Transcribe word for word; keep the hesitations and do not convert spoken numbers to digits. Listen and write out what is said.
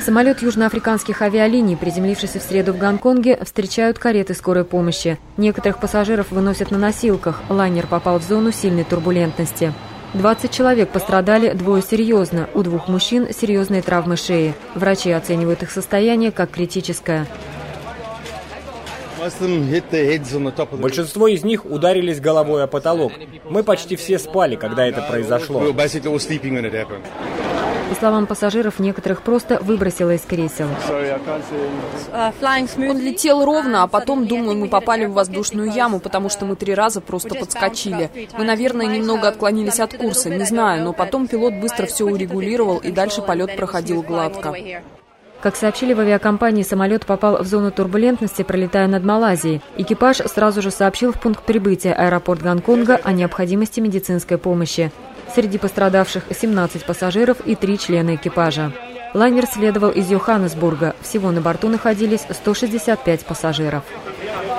Самолет южноафриканских авиалиний, приземлившийся в среду в Гонконге, встречают кареты скорой помощи. Некоторых пассажиров выносят на носилках. Лайнер попал в зону сильной турбулентности. двадцать человек пострадали, двое серьезно. У двух мужчин серьезные травмы шеи. Врачи оценивают их состояние как критическое. Большинство из них ударились головой о потолок. Мы почти все спали, когда это произошло. По словам пассажиров, некоторых просто выбросило из кресел. Он летел ровно, а потом, думаю, мы попали в воздушную яму, потому что мы три раза просто подскочили. Мы, наверное, немного отклонились от курса, не знаю, но потом пилот быстро все урегулировал, и дальше полет проходил гладко. Как сообщили в авиакомпании, самолет попал в зону турбулентности, пролетая над Малайзией. Экипаж сразу же сообщил в пункт прибытия аэропорт Гонконга о необходимости медицинской помощи. Среди пострадавших семнадцать пассажиров и три члена экипажа. Лайнер следовал из Йоханнесбурга. Всего на борту находились сто шестьдесят пять пассажиров.